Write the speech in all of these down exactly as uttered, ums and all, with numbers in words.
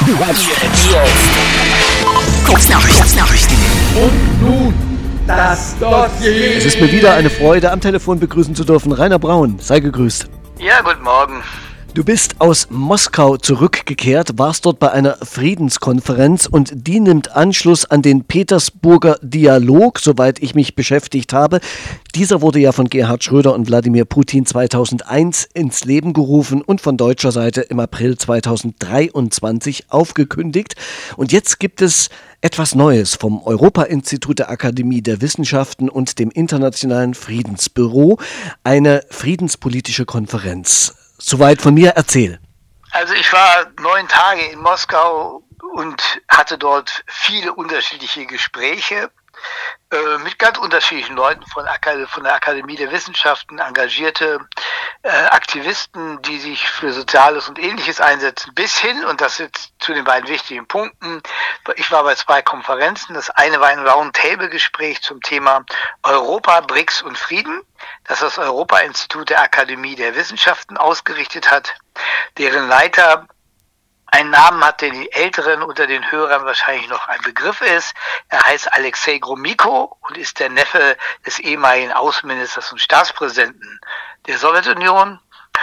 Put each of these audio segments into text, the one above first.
Kurznachrichten. Und nun das Dossier. Es ist mir wieder eine Freude, am Telefon begrüßen zu dürfen. Rainer Braun, sei gegrüßt. Ja, guten Morgen. Du bist aus Moskau zurückgekehrt, warst dort bei einer Friedenskonferenz und die nimmt Anschluss an den Petersburger Dialog, soweit ich mich beschäftigt habe. Dieser wurde ja von Gerhard Schröder und Wladimir Putin zweitausendeins ins Leben gerufen und von deutscher Seite im April zweitausenddreiundzwanzig aufgekündigt. Und jetzt gibt es etwas Neues vom Europa-Institut der Akademie der Wissenschaften und dem Internationalen Friedensbüro, eine friedenspolitische Konferenz. Soweit von mir, erzähl. Also ich war neun Tage in Moskau und hatte dort viele unterschiedliche Gespräche äh, mit ganz unterschiedlichen Leuten von, Akad- von der Akademie der Wissenschaften, engagierte äh, Aktivisten, die sich für Soziales und Ähnliches einsetzen, bis hin, und das jetzt zu den beiden wichtigen Punkten, ich war bei zwei Konferenzen. Das eine war ein Roundtable-Gespräch zum Thema Europa, B R I C S und Frieden, das das Europa-Institut der Akademie der Wissenschaften ausgerichtet hat, deren Leiter einen Namen hat, den die Älteren unter den Hörern wahrscheinlich noch ein Begriff ist. Er heißt Alexei Gromyko und ist der Neffe des ehemaligen Außenministers und Staatspräsidenten der Sowjetunion.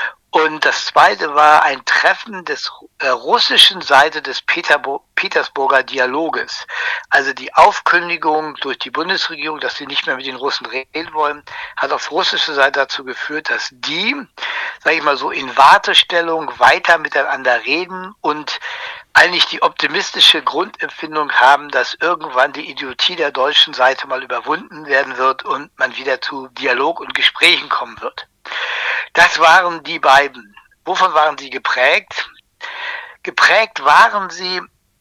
Und das zweite war ein Treffen des äh, russischen Seite des Peterbo- Petersburger Dialoges. Also die Aufkündigung durch die Bundesregierung, dass sie nicht mehr mit den Russen reden wollen, hat auf russischer Seite dazu geführt, dass die, sage ich mal so, in Wartestellung weiter miteinander reden und eigentlich die optimistische Grundempfindung haben, dass irgendwann die Idiotie der deutschen Seite mal überwunden werden wird und man wieder zu Dialog und Gesprächen kommen wird. Das waren die beiden. Wovon waren sie geprägt? Geprägt waren sie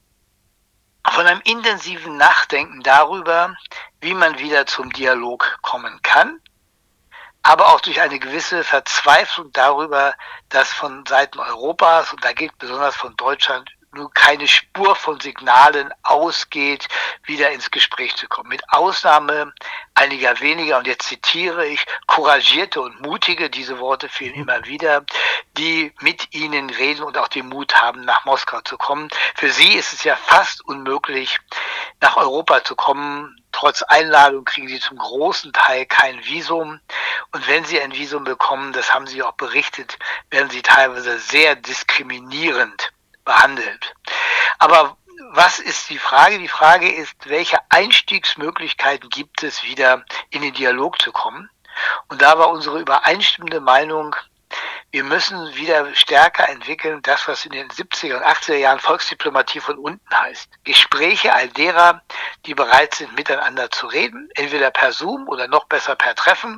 von einem intensiven Nachdenken darüber, wie man wieder zum Dialog kommen kann, aber auch durch eine gewisse Verzweiflung darüber, dass von Seiten Europas, und da gilt besonders von Deutschland, nur keine Spur von Signalen ausgeht, wieder ins Gespräch zu kommen. Mit Ausnahme einiger weniger, und jetzt zitiere ich, couragierte und mutige, diese Worte fielen immer wieder, die mit ihnen reden und auch den Mut haben, nach Moskau zu kommen. Für sie ist es ja fast unmöglich, nach Europa zu kommen. Trotz Einladung kriegen sie zum großen Teil kein Visum. Und wenn sie ein Visum bekommen, das haben sie auch berichtet, werden sie teilweise sehr diskriminierend behandelt. Aber was ist die Frage? Die Frage ist, welche Einstiegsmöglichkeiten gibt es, wieder in den Dialog zu kommen? Und da war unsere übereinstimmende Meinung, wir müssen wieder stärker entwickeln, das, was in den siebziger und achtziger Jahren Volksdiplomatie von unten heißt. Gespräche all derer, die bereit sind, miteinander zu reden, entweder per Zoom oder noch besser per Treffen.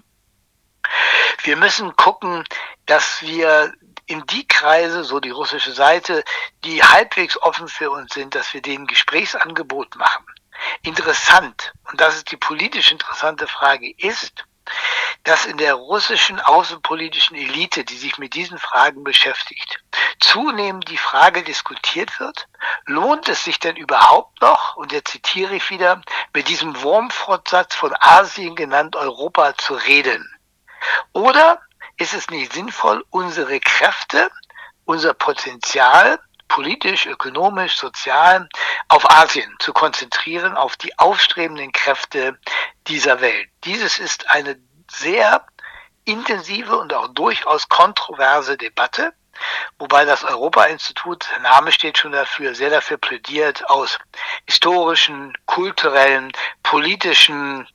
Wir müssen gucken, dass wir in die Kreise, so die russische Seite, die halbwegs offen für uns sind, dass wir denen Gesprächsangebot machen. Interessant, und das ist die politisch interessante Frage, ist, dass in der russischen außenpolitischen Elite, die sich mit diesen Fragen beschäftigt, zunehmend die Frage diskutiert wird, lohnt es sich denn überhaupt noch, und jetzt zitiere ich wieder, mit diesem Wurmfortsatz von Asien genannt Europa zu reden? Oder ist es nicht sinnvoll, unsere Kräfte, unser Potenzial, politisch, ökonomisch, sozial, auf Asien zu konzentrieren, auf die aufstrebenden Kräfte dieser Welt? Dieses ist eine sehr intensive und auch durchaus kontroverse Debatte, wobei das Europa-Institut, der Name steht schon dafür, sehr dafür plädiert, aus historischen, kulturellen, politischen,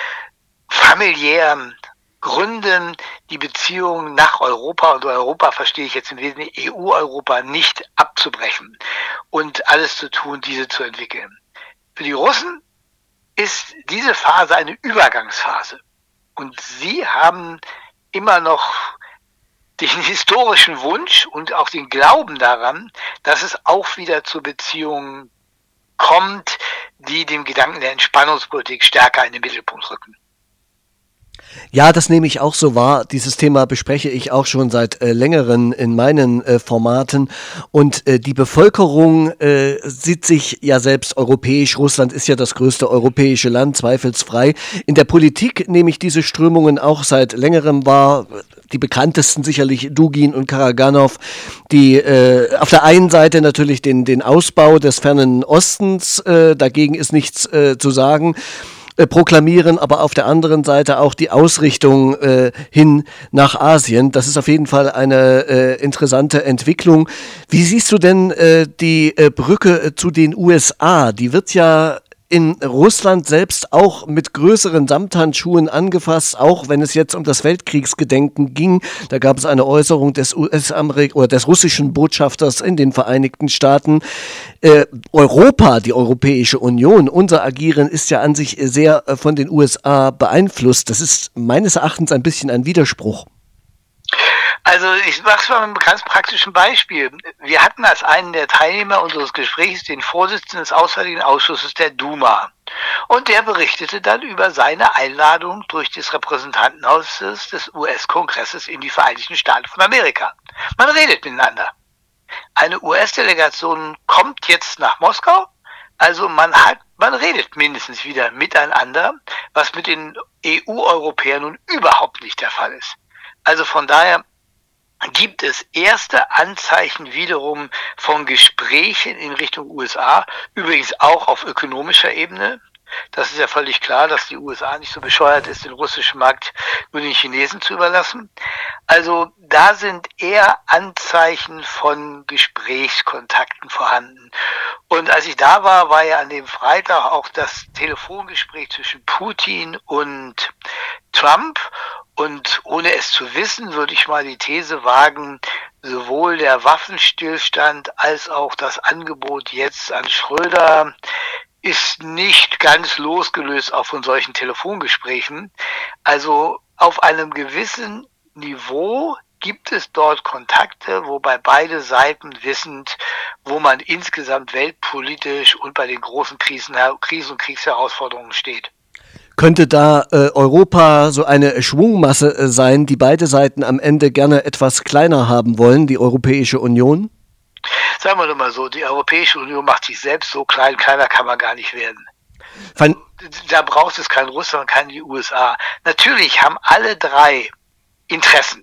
familiären Gründen die Beziehungen nach Europa, und Europa verstehe ich jetzt im Wesentlichen E U-Europa, nicht abzubrechen und alles zu tun, diese zu entwickeln. Für die Russen ist diese Phase eine Übergangsphase und sie haben immer noch den historischen Wunsch und auch den Glauben daran, dass es auch wieder zu Beziehungen kommt, die den Gedanken der Entspannungspolitik stärker in den Mittelpunkt rücken. Ja, das nehme ich auch so wahr. Dieses Thema bespreche ich auch schon seit äh, längeren in meinen äh, Formaten. Und äh, die Bevölkerung äh, sieht sich ja selbst europäisch. Russland ist ja das größte europäische Land, zweifelsfrei. In der Politik nehme ich diese Strömungen auch seit längerem wahr. Die bekanntesten sicherlich Dugin und Karaganov, die äh, auf der einen Seite natürlich den, den Ausbau des fernen Ostens, äh, dagegen ist nichts äh, zu sagen, Äh, proklamieren, aber auf der anderen Seite auch die Ausrichtung äh, hin nach Asien. Das ist auf jeden Fall eine äh, interessante Entwicklung. Wie siehst du denn äh, die äh, Brücke äh, zu den U S A? Die wird ja in Russland selbst auch mit größeren Samthandschuhen angefasst, auch wenn es jetzt um das Weltkriegsgedenken ging. Da gab es eine Äußerung des U S-Amerik- oder des russischen Botschafters in den Vereinigten Staaten. Äh, Europa, die Europäische Union, unser Agieren ist ja an sich sehr äh, von den U S A beeinflusst. Das ist meines Erachtens ein bisschen ein Widerspruch. Also ich mache es mal mit einem ganz praktischen Beispiel. Wir hatten als einen der Teilnehmer unseres Gesprächs den Vorsitzenden des Auswärtigen Ausschusses der Duma. Und der berichtete dann über seine Einladung durch das Repräsentantenhaus des U S-Kongresses in die Vereinigten Staaten von Amerika. Man redet miteinander. Eine U S-Delegation kommt jetzt nach Moskau, also man hat, man redet mindestens wieder miteinander, was mit den E U-Europäern nun überhaupt nicht der Fall ist. Also von daher gibt es erste Anzeichen wiederum von Gesprächen in Richtung U S A, übrigens auch auf ökonomischer Ebene. Das ist ja völlig klar, dass die U S A nicht so bescheuert ist, den russischen Markt nur den Chinesen zu überlassen. Also da sind eher Anzeichen von Gesprächskontakten vorhanden. Und als ich da war, war ja an dem Freitag auch das Telefongespräch zwischen Putin und Trump. Und ohne es zu wissen, würde ich mal die These wagen, sowohl der Waffenstillstand als auch das Angebot jetzt an Schröder ist nicht ganz losgelöst auch von solchen Telefongesprächen. Also auf einem gewissen Niveau gibt es dort Kontakte, wobei beide Seiten wissend, wo man insgesamt weltpolitisch und bei den großen Krisen, Krisen und Kriegsherausforderungen steht. Könnte da äh, Europa so eine Schwungmasse äh, sein, die beide Seiten am Ende gerne etwas kleiner haben wollen, die Europäische Union? Sagen wir doch mal so, die Europäische Union macht sich selbst so klein, kleiner kann man gar nicht werden. Fein. Da braucht es kein Russland, keine U S A. Natürlich haben alle drei Interessen.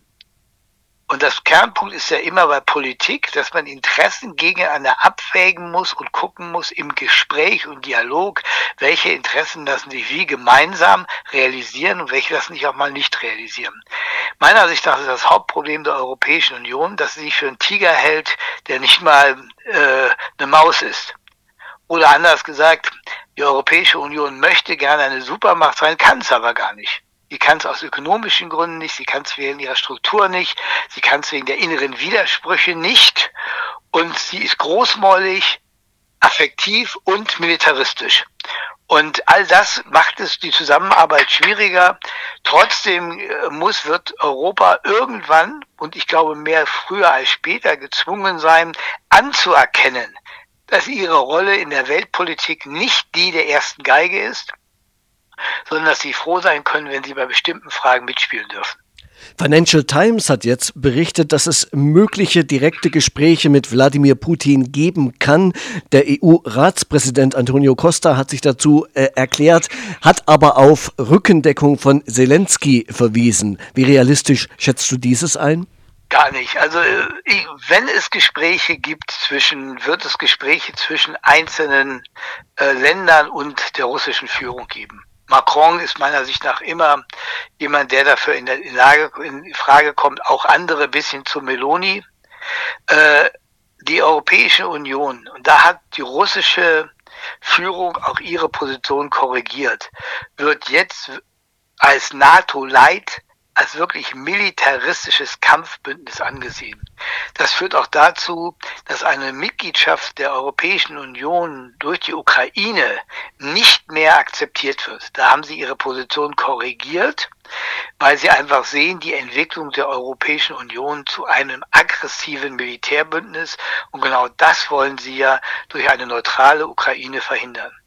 Und das Kernpunkt ist ja immer bei Politik, dass man Interessen gegeneinander abwägen muss und gucken muss im Gespräch und Dialog, welche Interessen lassen sich wie gemeinsam realisieren und welche lassen sich auch mal nicht realisieren. Meiner Ansicht nach ist das Hauptproblem der Europäischen Union, dass sie sich für einen Tiger hält, der nicht mal äh, eine Maus ist. Oder anders gesagt, die Europäische Union möchte gerne eine Supermacht sein, kann es aber gar nicht. Sie kann es aus ökonomischen Gründen nicht, sie kann es wegen ihrer Struktur nicht, sie kann es wegen der inneren Widersprüche nicht und sie ist großmäulig, affektiv und militaristisch. Und all das macht es die Zusammenarbeit schwieriger. Trotzdem muss, wird Europa irgendwann, und ich glaube mehr früher als später, gezwungen sein, anzuerkennen, dass ihre Rolle in der Weltpolitik nicht die der ersten Geige ist, sondern dass sie froh sein können, wenn sie bei bestimmten Fragen mitspielen dürfen. Financial Times hat jetzt berichtet, dass es mögliche direkte Gespräche mit Wladimir Putin geben kann. Der E U-Ratspräsident Antonio Costa hat sich dazu äh, erklärt, hat aber auf Rückendeckung von Zelensky verwiesen. Wie realistisch schätzt du dieses ein? Gar nicht. Also wenn es Gespräche gibt zwischen, wird es Gespräche zwischen einzelnen äh, Ländern und der russischen Führung geben. Macron ist meiner Sicht nach immer jemand, der dafür in, der, in, Lage, in Frage kommt, auch andere bis hin zu Meloni. Äh, die Europäische Union, und da hat die russische Führung auch ihre Position korrigiert, wird jetzt als NATO-Light als wirklich militaristisches Kampfbündnis angesehen. Das führt auch dazu, dass eine Mitgliedschaft der Europäischen Union durch die Ukraine nicht mehr akzeptiert wird. Da haben sie ihre Position korrigiert, weil sie einfach sehen, die Entwicklung der Europäischen Union zu einem aggressiven Militärbündnis, und genau das wollen sie ja durch eine neutrale Ukraine verhindern.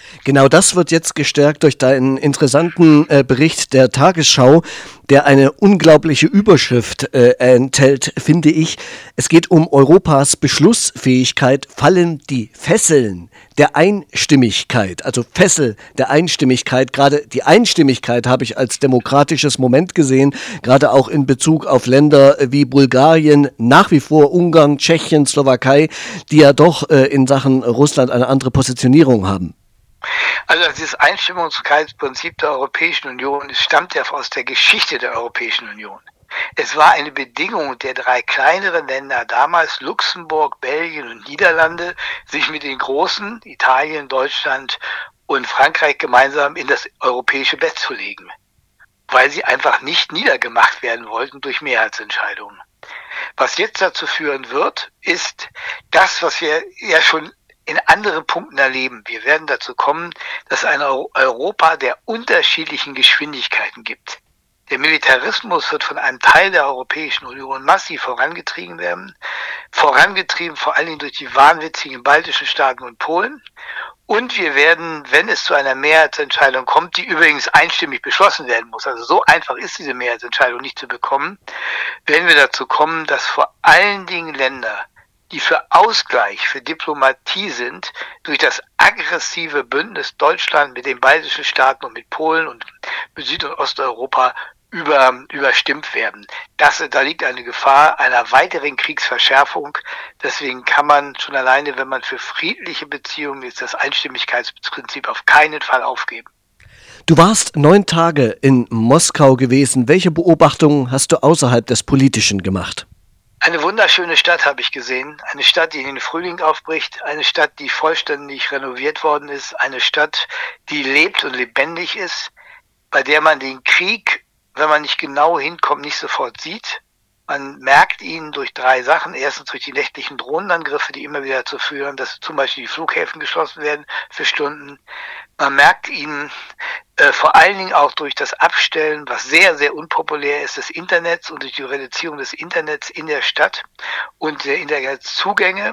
Genau das wird jetzt gestärkt durch deinen interessanten äh, Bericht der Tagesschau, der eine unglaubliche Überschrift äh, enthält, finde ich. Es geht um Europas Beschlussfähigkeit, fallen die Fesseln der Einstimmigkeit, also Fessel der Einstimmigkeit. Gerade die Einstimmigkeit habe ich als demokratisches Moment gesehen, gerade auch in Bezug auf Länder wie Bulgarien, nach wie vor Ungarn, Tschechien, Slowakei, die ja doch äh, in Sachen Russland eine andere Positionierung haben. Also dieses Einstimmigkeitsprinzip der Europäischen Union, es stammt ja aus der Geschichte der Europäischen Union. Es war eine Bedingung der drei kleineren Länder, damals Luxemburg, Belgien und Niederlande, sich mit den großen, Italien, Deutschland und Frankreich, gemeinsam in das europäische Bett zu legen, weil sie einfach nicht niedergemacht werden wollten durch Mehrheitsentscheidungen. Was jetzt dazu führen wird, ist das, was wir ja schon in anderen Punkten erleben. Wir werden dazu kommen, dass es ein Europa der unterschiedlichen Geschwindigkeiten gibt. Der Militarismus wird von einem Teil der Europäischen Union massiv vorangetrieben werden, vorangetrieben vor allen Dingen durch die wahnwitzigen baltischen Staaten und Polen. Und wir werden, wenn es zu einer Mehrheitsentscheidung kommt, die übrigens einstimmig beschlossen werden muss, also so einfach ist diese Mehrheitsentscheidung nicht zu bekommen, werden wir dazu kommen, dass vor allen Dingen Länder, die für Ausgleich, für Diplomatie sind, durch das aggressive Bündnis Deutschland mit den baltischen Staaten und mit Polen und mit Süd- und Osteuropa über, überstimmt werden. Das, da liegt eine Gefahr einer weiteren Kriegsverschärfung. Deswegen kann man schon alleine, wenn man für friedliche Beziehungen ist, das Einstimmigkeitsprinzip auf keinen Fall aufgeben. Du warst neun Tage in Moskau gewesen. Welche Beobachtungen hast du außerhalb des Politischen gemacht? Eine wunderschöne Stadt habe ich gesehen, eine Stadt, die in den Frühling aufbricht, eine Stadt, die vollständig renoviert worden ist, eine Stadt, die lebt und lebendig ist, bei der man den Krieg, wenn man nicht genau hinkommt, nicht sofort sieht. Man merkt ihn durch drei Sachen. Erstens durch die nächtlichen Drohnenangriffe, die immer wieder dazu führen, dass zum Beispiel die Flughäfen geschlossen werden für Stunden. Man merkt ihn äh, vor allen Dingen auch durch das Abstellen, was sehr, sehr unpopulär ist, des Internets und durch die Reduzierung des Internets in der Stadt und der Internetzugänge,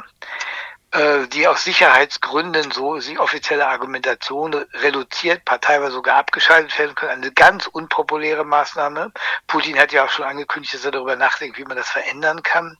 äh, die aus Sicherheitsgründen, so ist die offizielle Argumentation, reduziert, teilweise sogar abgeschaltet werden können. Eine ganz unpopuläre Maßnahme. Putin hat ja auch schon angekündigt, dass er darüber nachdenkt, wie man das verändern kann.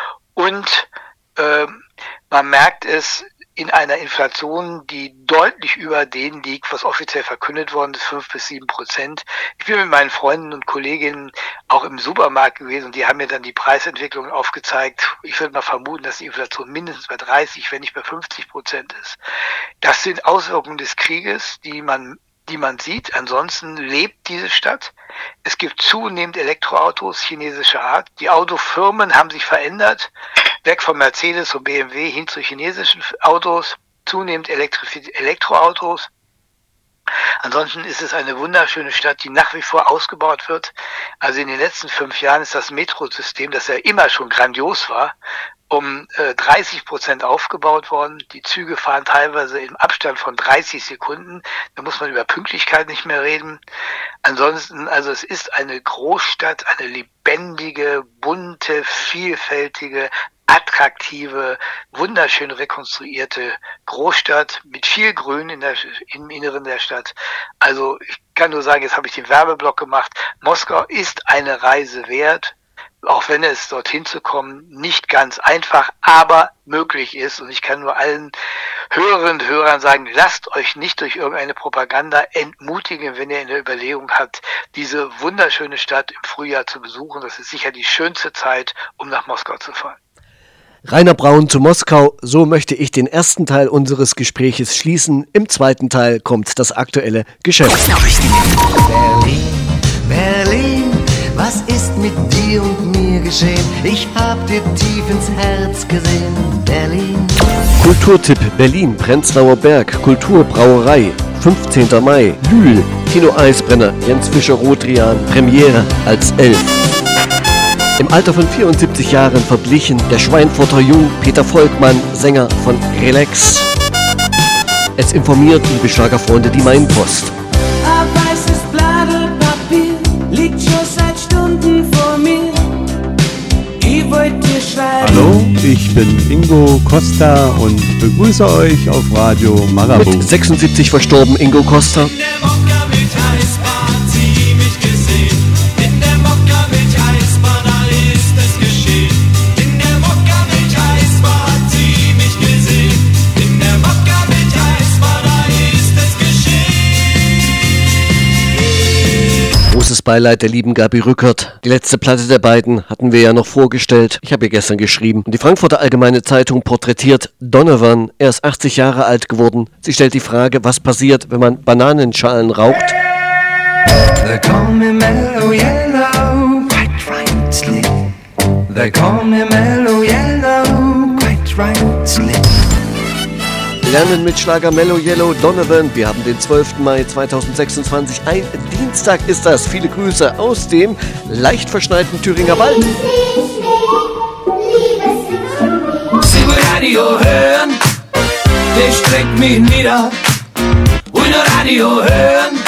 Und äh, man merkt es in einer Inflation, die deutlich über dem liegt, was offiziell verkündet worden ist, fünf bis sieben Prozent. Ich bin mit meinen Freunden und Kolleginnen auch im Supermarkt gewesen und die haben mir dann die Preisentwicklung aufgezeigt. Ich würde mal vermuten, dass die Inflation mindestens bei dreißig, wenn nicht bei fünfzig Prozent ist. Das sind Auswirkungen des Krieges, die man die man sieht. Ansonsten lebt diese Stadt. Es gibt zunehmend Elektroautos chinesischer Art. Die Autofirmen haben sich verändert, weg von Mercedes und B M W hin zu chinesischen Autos, zunehmend Elektri- Elektroautos. Ansonsten ist es eine wunderschöne Stadt, die nach wie vor ausgebaut wird. Also in den letzten fünf Jahren ist das Metrosystem, das ja immer schon grandios war, um äh, dreißig Prozent aufgebaut worden. Die Züge fahren teilweise im Abstand von dreißig Sekunden. Da muss man über Pünktlichkeit nicht mehr reden. Ansonsten, also es ist eine Großstadt, eine lebendige, bunte, vielfältige, attraktive, wunderschön rekonstruierte Großstadt mit viel Grün in der, im Inneren der Stadt. Also ich kann nur sagen, jetzt habe ich den Werbeblock gemacht. Moskau ist eine Reise wert, auch wenn es dorthin zu kommen nicht ganz einfach, aber möglich ist. Und ich kann nur allen Hörerinnen und Hörern sagen, lasst euch nicht durch irgendeine Propaganda entmutigen, wenn ihr in der Überlegung habt, diese wunderschöne Stadt im Frühjahr zu besuchen. Das ist sicher die schönste Zeit, um nach Moskau zu fahren. Rainer Braun zu Moskau, so möchte ich den ersten Teil unseres Gespräches schließen. Im zweiten Teil kommt das aktuelle Geschäft. Berlin, Berlin, was ist mit dir und mir geschehen? Ich hab dir tief ins Herz gesehen, Berlin. Kulturtipp Berlin, Prenzlauer Berg, Kulturbrauerei, fünfzehnter Mai, Lühl, Kino Eisbrenner, Jens Fischer Rodrian, Premiere als Elf. Im Alter von vierundsiebzig Jahren verblichen der Schweinfurter Jung Peter Volkmann, Sänger von Relax. Es informiert, liebe Schlagerfreunde, die Mainpost. Ein weißes Blatt Papier liegt schon seit Stunden vor mir. Ich wollte dir schreiben. Hallo, ich bin Ingo Costa und begrüße euch auf Radio Marabu. Mit sechsundsiebzig verstorben, Ingo Costa. In der Mokka mit Eisbahn, sie mich gesehen. In der Mokka mit Eisbahn, da ist es geschehen. In der Mokka mit Eisbahn, sie mich gesehen. In der Mokka mit Eisbahn, da ist es geschehen. Großes Beileid der lieben Gabi Rückert. Die letzte Platte der beiden hatten wir ja noch vorgestellt. Ich habe ihr gestern geschrieben. Und die Frankfurter Allgemeine Zeitung porträtiert Donovan. Er ist achtzig Jahre alt geworden. Sie stellt die Frage, was passiert, wenn man Bananenschalen raucht. They call me Mellow Yellow, quite rightly. They call me Mellow Yellow, quite rightly. Lernen mit Schlager Mellow Yellow Donovan. Wir haben den zwölften Mai zweitausendsechsundzwanzig. Ein Dienstag ist das. Viele Grüße aus dem leicht verschneiten Thüringer Wald. Sie will Radio hören, der streckt mich nieder. Will nur Radio hören,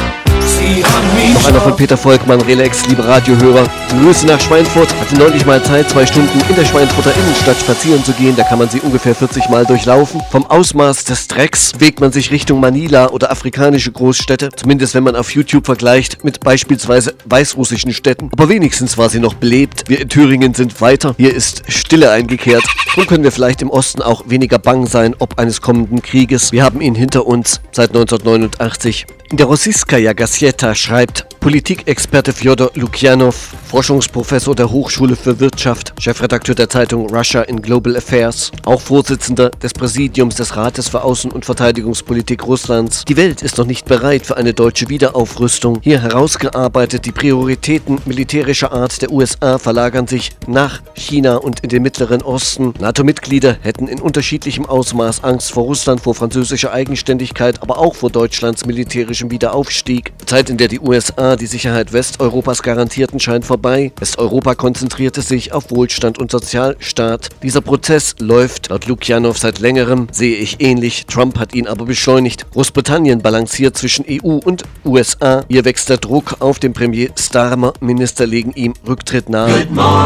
sie haben mich. Noch einer von Peter Volkmann, Relax, liebe Radiohörer. Grüße nach Schweinfurt. Hatte neulich mal Zeit, zwei Stunden in der Schweinfurter Innenstadt spazieren zu gehen. Da kann man sie ungefähr vierzig Mal durchlaufen. Vom Ausmaß des Drecks bewegt man sich Richtung Manila oder afrikanische Großstädte. Zumindest wenn man auf YouTube vergleicht mit beispielsweise weißrussischen Städten. Aber wenigstens war sie noch belebt. Wir in Thüringen sind weiter. Hier ist Stille eingekehrt. Nun können wir vielleicht im Osten auch weniger bang sein, ob eines kommenden Krieges. Wir haben ihn hinter uns seit neunzehnhundertneunundachtzig. In der Rossijskaja Gazeta schreibt Politikexperte Fjodor Lukjanov, Forschungsprofessor der Hochschule für Wirtschaft, Chefredakteur der Zeitung Russia in Global Affairs, auch Vorsitzender des Präsidiums des Rates für Außen- und Verteidigungspolitik Russlands. Die Welt ist noch nicht bereit für eine deutsche Wiederaufrüstung. Hier herausgearbeitet, die Prioritäten militärischer Art der U S A verlagern sich nach China und in den Mittleren Osten. NATO-Mitglieder hätten in unterschiedlichem Ausmaß Angst vor Russland, vor französischer Eigenständigkeit, aber auch vor Deutschlands militärischem Wiederaufstieg. Die Zeit, in der die U S A die Sicherheit Westeuropas garantierten, scheint vorbei. Westeuropa konzentrierte sich auf Wohlstand und Sozialstaat. Dieser Prozess läuft laut Lukjanov seit längerem, sehe ich ähnlich. Trump hat ihn aber beschleunigt. Großbritannien balanciert zwischen E U und U S A. Hier wächst der Druck auf den Premier Starmer. Minister legen ihm Rücktritt nahe.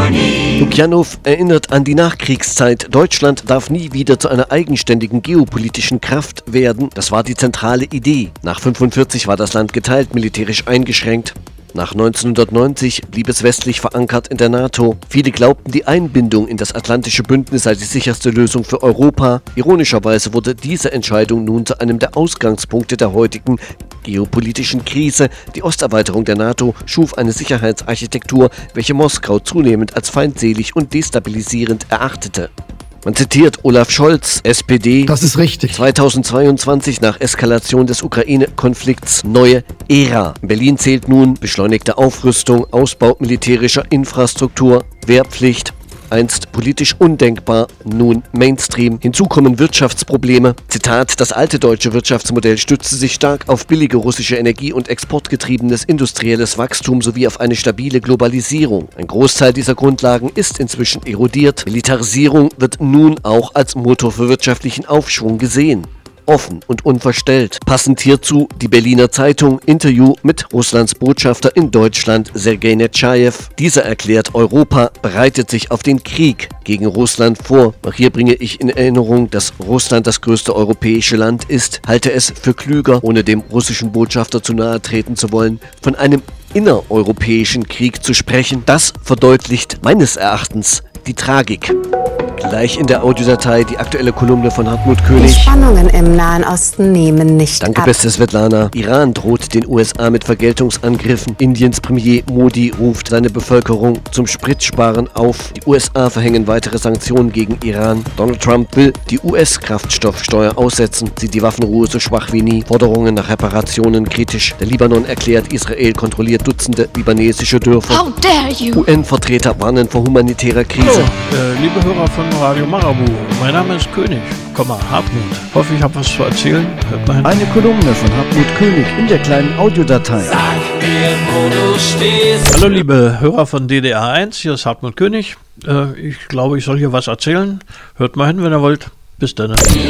Lukjanov erinnert an die Nachkriegszeit. Deutschland darf nie wieder zu einer eigenständigen geopolitischen Kraft werden. Das war die zentrale Idee. Nach fünfundvierzig war das Land geteilt, militärisch eingeschränkt. Nach neunzehnhundertneunzig blieb es westlich verankert in der NATO. Viele glaubten, die Einbindung in das Atlantische Bündnis sei die sicherste Lösung für Europa. Ironischerweise wurde diese Entscheidung nun zu einem der Ausgangspunkte der heutigen geopolitischen Krise. Die Osterweiterung der NATO schuf eine Sicherheitsarchitektur, welche Moskau zunehmend als feindselig und destabilisierend erachtete. Man zitiert Olaf Scholz, S P D. Das ist richtig. zweitausendzweiundzwanzig nach Eskalation des Ukraine-Konflikts neue Ära. Berlin zählt nun beschleunigte Aufrüstung, Ausbau militärischer Infrastruktur, Wehrpflicht. Einst politisch undenkbar, nun Mainstream. Hinzu kommen Wirtschaftsprobleme. Zitat, das alte deutsche Wirtschaftsmodell stützte sich stark auf billige russische Energie und exportgetriebenes industrielles Wachstum sowie auf eine stabile Globalisierung. Ein Großteil dieser Grundlagen ist inzwischen erodiert. Militarisierung wird nun auch als Motor für wirtschaftlichen Aufschwung gesehen. Offen und unverstellt. Passend hierzu die Berliner Zeitung, Interview mit Russlands Botschafter in Deutschland, Sergei Netschajew. Dieser erklärt, Europa bereitet sich auf den Krieg gegen Russland vor. Auch hier bringe ich in Erinnerung, dass Russland das größte europäische Land ist. Halte es für klüger, ohne dem russischen Botschafter zu nahe treten zu wollen, von einem innereuropäischen Krieg zu sprechen. Das verdeutlicht meines Erachtens die Tragik. Gleich in der Audiodatei die aktuelle Kolumne von Hartmut König. Die Spannungen im Nahen Osten nehmen nicht Danke, ab. beste Svetlana. Iran droht den U S A mit Vergeltungsangriffen. Indiens Premier Modi ruft seine Bevölkerung zum Spritsparen auf. Die U S A verhängen weitere Sanktionen gegen Iran. Donald Trump will die U S-Kraftstoffsteuer aussetzen. Sieht die Waffenruhe so schwach wie nie. Forderungen nach Reparationen kritisch. Der Libanon erklärt, Israel kontrolliert Dutzende libanesische Dörfer. How dare you? U N-Vertreter warnen vor humanitärer Krise. Hallo, äh, liebe Hörer von Radio Marabu, mein Name ist König, Komma, Hartmut. Hoffe, ich habe was zu erzählen. Hört mal hin. Eine Kolumne von Hartmut König in der kleinen Audiodatei. Sag mir, wo du stehst. Hallo liebe Hörer von D D R eins, hier ist Hartmut König. Äh, ich glaube, ich soll hier was erzählen. Hört mal hin, wenn ihr wollt. Bis dann.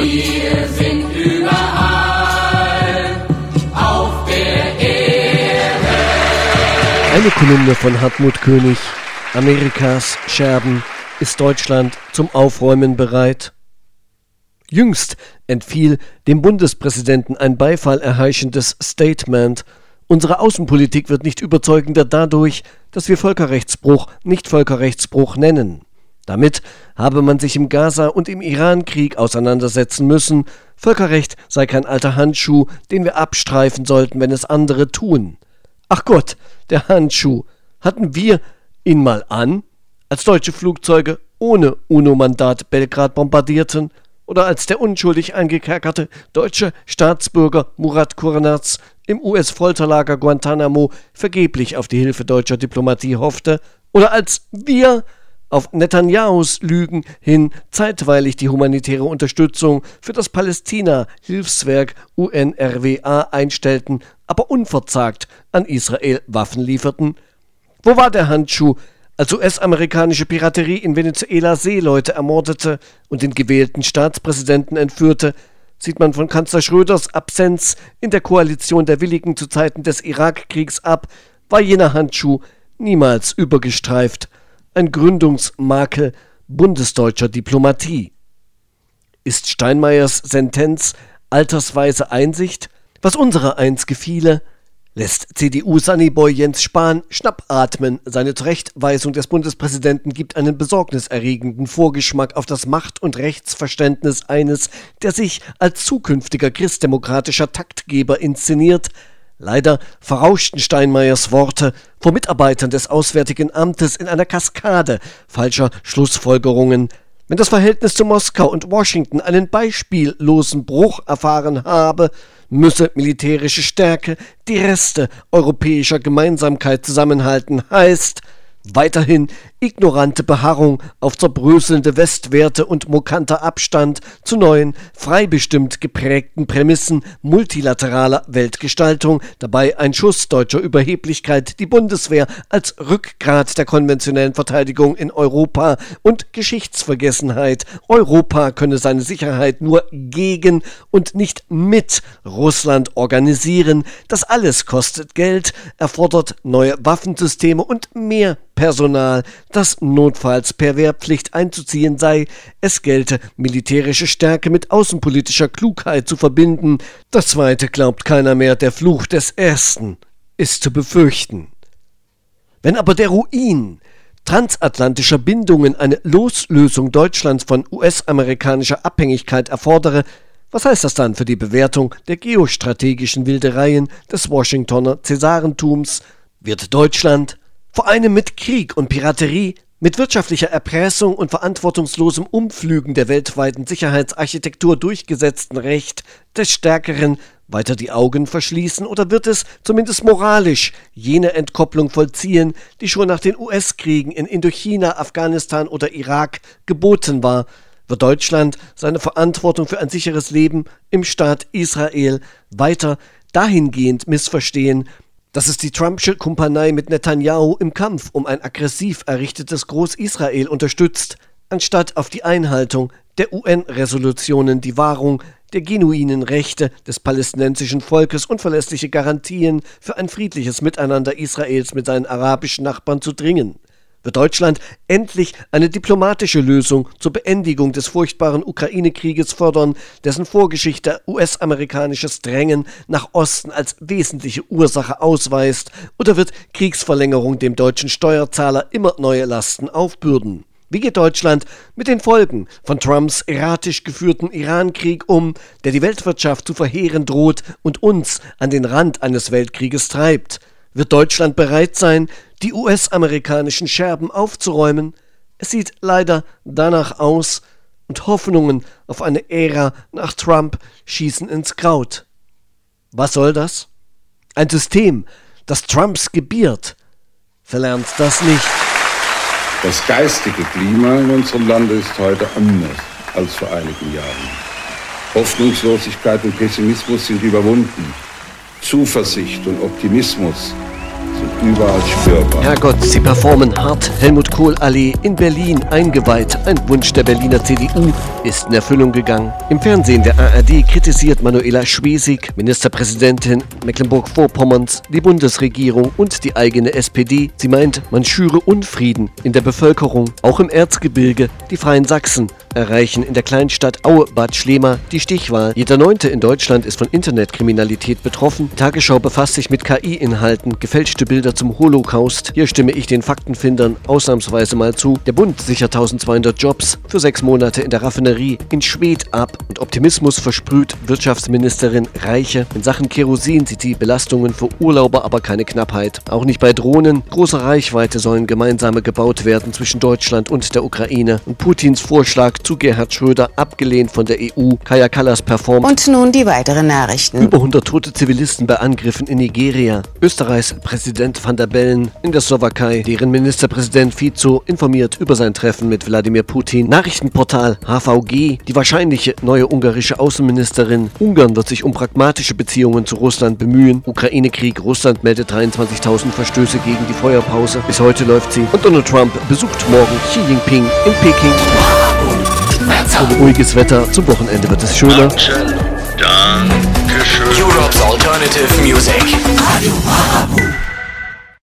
Wir sind überall auf der Erde. Eine Kolumne von Hartmut König. Amerikas Scherben ist Deutschland zum Aufräumen bereit? Jüngst entfiel dem Bundespräsidenten ein beifallerheichendes Statement. Unsere Außenpolitik wird nicht überzeugender dadurch, dass wir Völkerrechtsbruch nicht Völkerrechtsbruch nennen. Damit habe man sich im Gaza- und im Iran-Krieg auseinandersetzen müssen. Völkerrecht sei kein alter Handschuh, den wir abstreifen sollten, wenn es andere tun. Ach Gott, der Handschuh. Hatten wir ihn mal an, als deutsche Flugzeuge ohne UNO-Mandat Belgrad bombardierten? Oder als der unschuldig eingekerkerte deutsche Staatsbürger Murat Kurnaz im U S-Folterlager Guantanamo vergeblich auf die Hilfe deutscher Diplomatie hoffte? Oder als wir auf Netanyahus Lügen hin zeitweilig die humanitäre Unterstützung für das Palästina-Hilfswerk U N R W A einstellten, aber unverzagt an Israel Waffen lieferten? Wo war der Handschuh, als U S-amerikanische Piraterie in Venezuela Seeleute ermordete und den gewählten Staatspräsidenten entführte? Sieht man von Kanzler Schröders Absenz in der Koalition der Willigen zu Zeiten des Irakkriegs ab, war jener Handschuh niemals übergestreift. Ein Gründungsmakel bundesdeutscher Diplomatie. Ist Steinmeiers Sentenz altersweise Einsicht? Was unserer eins gefiele, lässt C D U-Sunnyboy Jens Spahn schnappatmen. Seine Zurechtweisung des Bundespräsidenten gibt einen besorgniserregenden Vorgeschmack auf das Macht- und Rechtsverständnis eines, der sich als zukünftiger christdemokratischer Taktgeber inszeniert. Leider verrauschten Steinmeiers Worte vor Mitarbeitern des Auswärtigen Amtes in einer Kaskade falscher Schlussfolgerungen. Wenn das Verhältnis zu Moskau und Washington einen beispiellosen Bruch erfahren habe, müsse militärische Stärke die Reste europäischer Gemeinsamkeit zusammenhalten, heißt weiterhin ignorante Beharrung auf zerbröselnde Westwerte und mokanter Abstand zu neuen, freibestimmt geprägten Prämissen multilateraler Weltgestaltung, dabei ein Schuss deutscher Überheblichkeit, die Bundeswehr als Rückgrat der konventionellen Verteidigung in Europa und Geschichtsvergessenheit. Europa könne seine Sicherheit nur gegen und nicht mit Russland organisieren. Das alles kostet Geld, erfordert neue Waffensysteme und mehr Personal, das notfalls per Wehrpflicht einzuziehen sei. Es gelte, militärische Stärke mit außenpolitischer Klugheit zu verbinden. Das Zweite glaubt keiner mehr, der Fluch des Ersten ist zu befürchten. Wenn aber der Ruin transatlantischer Bindungen eine Loslösung Deutschlands von U S-amerikanischer Abhängigkeit erfordere, was heißt das dann für die Bewertung der geostrategischen Wildereien des Washingtoner Cäsarentums? Wird Deutschland vor einem mit Krieg und Piraterie, mit wirtschaftlicher Erpressung und verantwortungslosem Umpflügen der weltweiten Sicherheitsarchitektur durchgesetzten Recht des Stärkeren weiter die Augen verschließen, oder wird es zumindest moralisch jene Entkopplung vollziehen, die schon nach den U S-Kriegen in Indochina, Afghanistan oder Irak geboten war? Wird Deutschland seine Verantwortung für ein sicheres Leben im Staat Israel weiter dahingehend missverstehen, dass es die Trumpsche Kumpanei mit Netanyahu im Kampf um ein aggressiv errichtetes Groß-Israel unterstützt, anstatt auf die Einhaltung der U N-Resolutionen, die Wahrung der genuinen Rechte des palästinensischen Volkes und verlässliche Garantien für ein friedliches Miteinander Israels mit seinen arabischen Nachbarn zu dringen? Wird Deutschland endlich eine diplomatische Lösung zur Beendigung des furchtbaren Ukraine-Krieges fördern, dessen Vorgeschichte U S-amerikanisches Drängen nach Osten als wesentliche Ursache ausweist, oder wird Kriegsverlängerung dem deutschen Steuerzahler immer neue Lasten aufbürden? Wie geht Deutschland mit den Folgen von Trumps erratisch geführten Iran-Krieg um, der die Weltwirtschaft zu verheeren droht und uns an den Rand eines Weltkrieges treibt? Wird Deutschland bereit sein, die U S-amerikanischen Scherben aufzuräumen? Es sieht leider danach aus, und Hoffnungen auf eine Ära nach Trump schießen ins Kraut. Was soll das? Ein System, das Trumps gebiert, verlernt das nicht. Das geistige Klima in unserem Lande ist heute anders als vor einigen Jahren. Hoffnungslosigkeit und Pessimismus sind überwunden. Zuversicht und Optimismus sind überall spürbar. Herrgott, sie performen hart. Helmut-Kohl-Allee in Berlin eingeweiht. Ein Wunsch der Berliner C D U ist in Erfüllung gegangen. Im Fernsehen der A R D kritisiert Manuela Schwesig, Ministerpräsidentin Mecklenburg-Vorpommerns, die Bundesregierung und die eigene S P D. Sie meint, man schüre Unfrieden in der Bevölkerung. Auch im Erzgebirge, die Freien Sachsen, erreichen in der Kleinstadt Aue-Bad Schlema die Stichwahl. Jeder Neunte in Deutschland ist von Internetkriminalität betroffen. Tagesschau befasst sich mit K I-Inhalten, gefälschte Bilder zum Holocaust. Hier stimme ich den Faktenfindern ausnahmsweise mal zu. Der Bund sichert eintausendzweihundert Jobs für sechs Monate in der Raffinerie in Schwedt ab. Und Optimismus versprüht Wirtschaftsministerin Reiche. In Sachen Kerosin sieht sie Belastungen für Urlauber aber keine Knappheit. Auch nicht bei Drohnen. Große Reichweite sollen gemeinsame gebaut werden zwischen Deutschland und der Ukraine. Und Putins Vorschlag zu Gerhard Schröder, abgelehnt von der E U. Kaja Kallas performt. Und nun die weiteren Nachrichten. Über hundert tote Zivilisten bei Angriffen in Nigeria. Österreichs Präsident Van der Bellen in der Slowakei. Deren Ministerpräsident Fico informiert über sein Treffen mit Wladimir Putin. Nachrichtenportal H V G. Die wahrscheinliche neue ungarische Außenministerin. Ungarn wird sich um pragmatische Beziehungen zu Russland bemühen. Ukraine-Krieg. Russland meldet dreiundzwanzigtausend Verstöße gegen die Feuerpause. Bis heute läuft sie. Und Donald Trump besucht morgen Xi Jinping in Peking. Und ruhiges Wetter. Zum Wochenende wird es schöner. Dankeschön. Europe's Alternative Music. Radio Marabu.